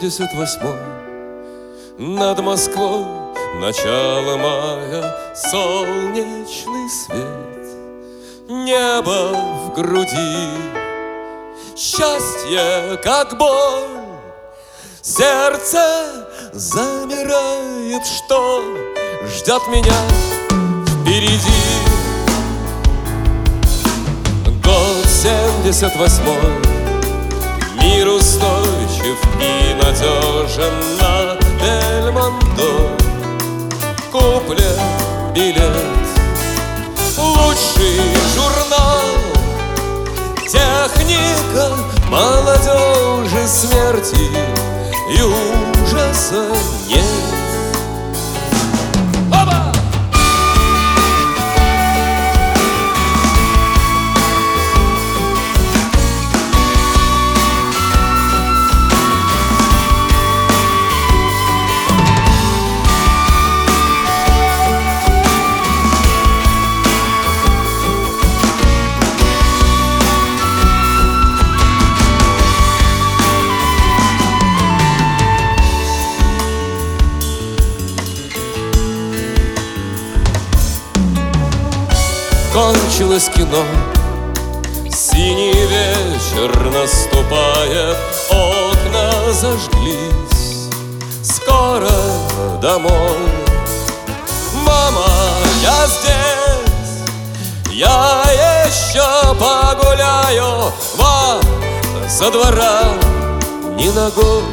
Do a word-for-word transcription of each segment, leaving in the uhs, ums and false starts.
семьдесят восьмой. Над Москвой начало мая, солнечный свет, небо в груди, счастье как боль, сердце замирает, что ждет меня впереди. Год семьдесят восьмой, мир устойчив и надежен на Бельмондо. Куплен билет, лучший журнал, техника молодежи, смерти и ужаса нет. Оба! Кончилось кино, синий вечер наступает, окна зажглись, скоро домой. Мама, я здесь, я еще погуляю, вам со двора ни ногой.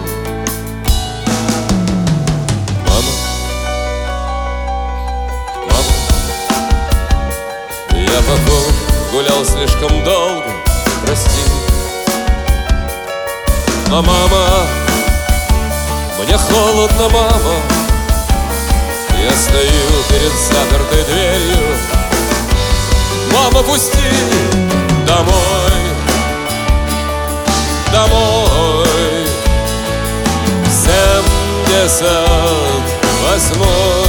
Я походу гулял слишком долго, прости. Но, мама, мне холодно, мама. Я стою перед запертой дверью. Мама, пусти домой, домой. Семьдесят восьмой.